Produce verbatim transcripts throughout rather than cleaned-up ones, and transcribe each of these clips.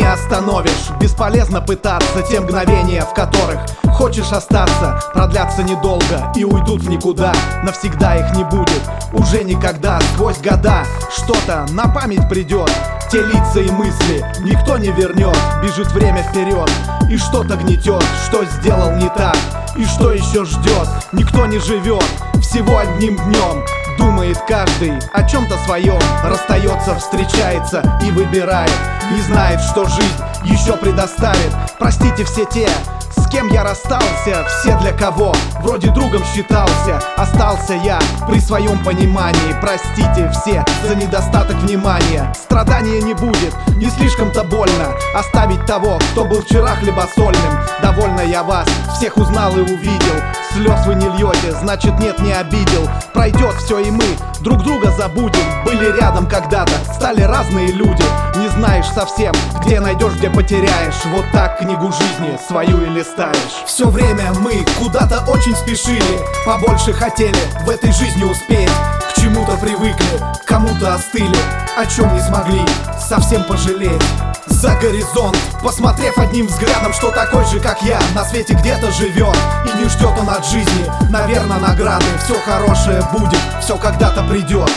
остановишь. Бесполезно пытаться, те мгновения, в которых хочешь остаться, продлятся недолго и уйдут в никуда. Навсегда их не будет, уже никогда. Сквозь года что-то на память придет, те лица и мысли никто не вернет. Бежит время вперед и что-то гнетет, что сделал не так и что еще ждет. Никто не живет всего одним днем, думает каждый о чем-то своем. Расстается, встречается и выбирает, не знает, что жизнь еще предоставит. Простите все те, с кем я расстался, все для кого вроде другом считался. Остался я при своем понимании. Простите все за недостаток внимания. Страдания не будет, не слишком-то больно оставить того, кто был вчера хлебосольным. Довольно я вас всех узнал и увидел. Слез вы не льете, значит нет, не обидел. Пройдет все и мы друг друга забудем. Были рядом когда-то, стали разные люди. Не знаешь совсем, где найдешь, где потеряешь. Вот так книгу жизни свою и листаешь. Все время мы куда-то очень спешили, побольше хотели в этой жизни успеть. К чему-то привыкли, кому-то остыли, о чем не смогли совсем пожалеть. За горизонт, посмотрев одним взглядом, что такой же, как я, на свете где-то живет и не ждет он от жизни, наверное, награды. Все хорошее будет, все когда-то придет.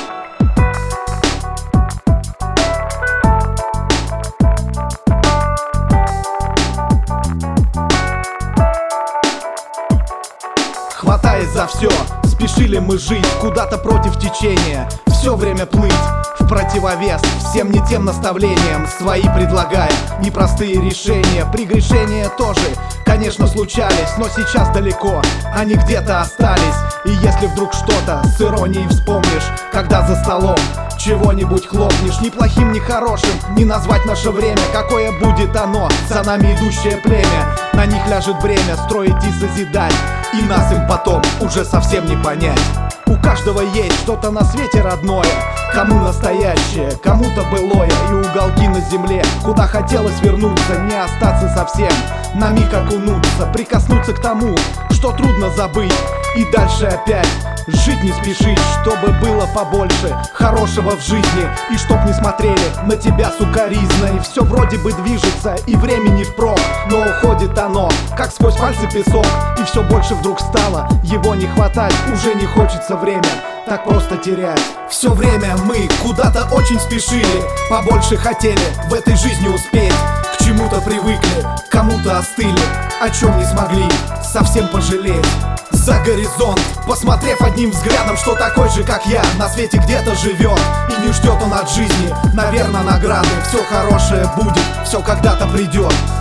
Хватаясь за все, спешили мы жить куда-то против течения. Все время плыть в противовес всем не тем наставлениям, свои предлагая непростые решения. Прегрешения тоже, конечно, случались, но сейчас далеко они где-то остались. И если вдруг что-то с иронией вспомнишь, когда за столом чего-нибудь хлопнешь, ни плохим, ни хорошим не назвать наше время. Какое будет оно, за нами идущее племя? На них ляжет бремя строить и созидать, и нас им потом уже совсем не понять. У каждого есть что-то на свете родное, кому настоящее, кому-то былое. И уголки на земле, куда хотелось вернуться, не остаться совсем, на миг окунуться, прикоснуться к тому, что трудно забыть, и дальше опять жить не спешить, чтобы было побольше хорошего в жизни. И чтоб не смотрели на тебя сукоризно. И все вроде бы движется, и времени впрок, но уходит оно, как сквозь пальцы песок. И все больше вдруг стало его не хватать, уже не хочется время так просто терять. Все время мы куда-то очень спешили, побольше хотели в этой жизни успеть. К чему-то привыкли, кому-то остыли, о чем не смогли совсем пожалеть. За горизонт, посмотрев одним взглядом, что такой же, как я, на свете где-то живет и не ждет он от жизни, наверное, награды. Все хорошее будет, все когда-то придет.